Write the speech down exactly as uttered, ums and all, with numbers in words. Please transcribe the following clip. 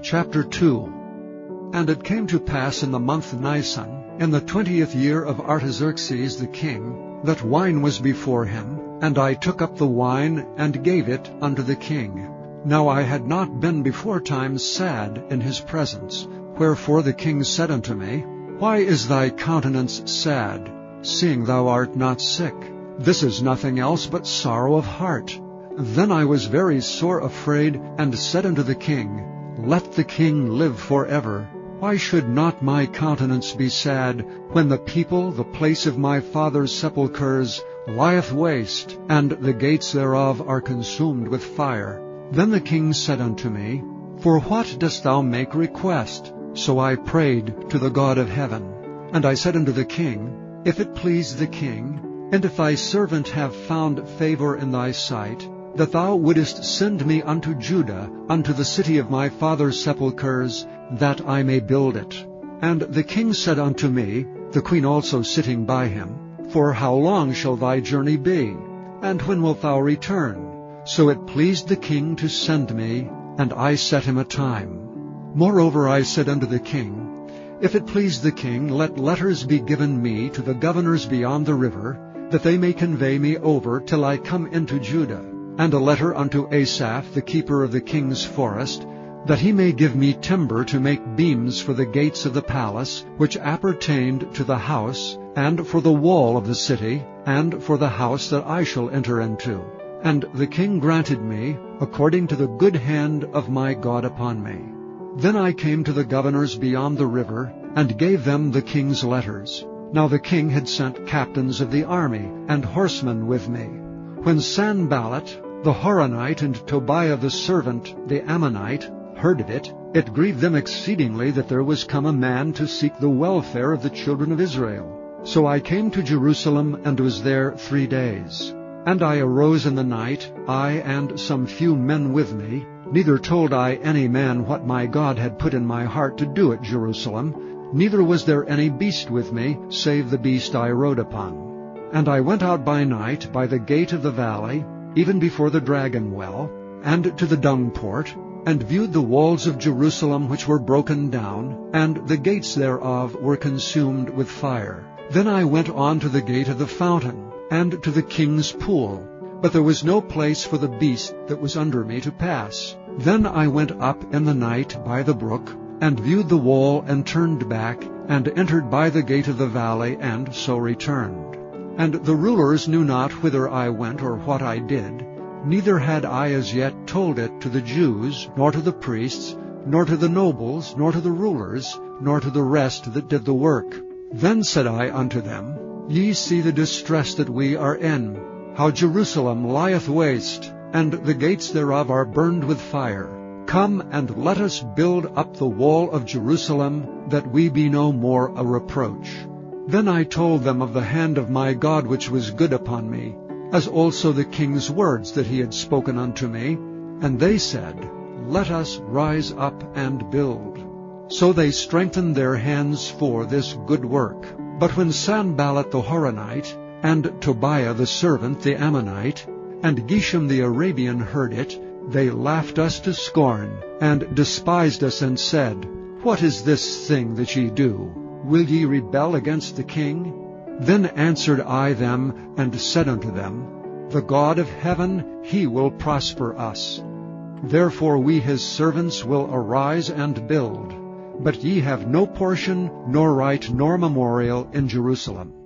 Chapter two. And it came to pass in the month Nisan, in the twentieth year of Artaxerxes the king, that wine was before him, and I took up the wine, and gave it unto the king. Now I had not been beforetime sad in his presence. Wherefore the king said unto me, Why is thy countenance sad, seeing thou art not sick? This is nothing else but sorrow of heart. Then I was very sore afraid, and said unto the king, Let the king live forever. Why should not my countenance be sad, when the people, the place of my father's sepulchres, lieth waste, and the gates thereof are consumed with fire? Then the king said unto me, For what dost thou make request? So I prayed to the God of heaven. And I said unto the king, If it please the king, and if thy servant have found favor in thy sight, that thou wouldest send me unto Judah, unto the city of my father's sepulchres, that I may build it. And the king said unto me, the queen also sitting by him, For how long shall thy journey be? And when wilt thou return? So it pleased the king to send me, and I set him a time. Moreover I said unto the king, If it please the king, let letters be given me to the governors beyond the river, that they may convey me over till I come into Judah. And a letter unto Asaph, the keeper of the king's forest, that he may give me timber to make beams for the gates of the palace, which appertained to the house, and for the wall of the city, and for the house that I shall enter into. And the king granted me, according to the good hand of my God upon me. Then I came to the governors beyond the river, and gave them the king's letters. Now the king had sent captains of the army, and horsemen with me. When Sanballat, the Horonite, and Tobiah the servant, the Ammonite, heard of it, it grieved them exceedingly that there was come a man to seek the welfare of the children of Israel. So I came to Jerusalem, and was there three days. And I arose in the night, I and some few men with me. Neither told I any man what my God had put in my heart to do at Jerusalem, neither was there any beast with me, save the beast I rode upon. And I went out by night by the gate of the valley, even before the dragon well, and to the dung port, and viewed the walls of Jerusalem which were broken down, and the gates thereof were consumed with fire. Then I went on to the gate of the fountain, and to the king's pool, but there was no place for the beast that was under me to pass. Then I went up in the night by the brook, and viewed the wall, and turned back, and entered by the gate of the valley, and so returned. And the rulers knew not whither I went or what I did, neither had I as yet told it to the Jews, nor to the priests, nor to the nobles, nor to the rulers, nor to the rest that did the work. Then said I unto them, Ye see the distress that we are in, how Jerusalem lieth waste, and the gates thereof are burned with fire. Come, and let us build up the wall of Jerusalem, that we be no more a reproach. Then I told them of the hand of my God which was good upon me, as also the king's words that he had spoken unto me. And they said, Let us rise up and build. So they strengthened their hands for this good work. But when Sanballat the Horonite, and Tobiah the servant, the Ammonite, and Geshem the Arabian heard it, they laughed us to scorn, and despised us, and said, What is this thing that ye do? Will ye rebel against the king? Then answered I them, and said unto them, The God of heaven, he will prosper us. Therefore we his servants will arise and build. But ye have no portion, nor right, nor memorial in Jerusalem.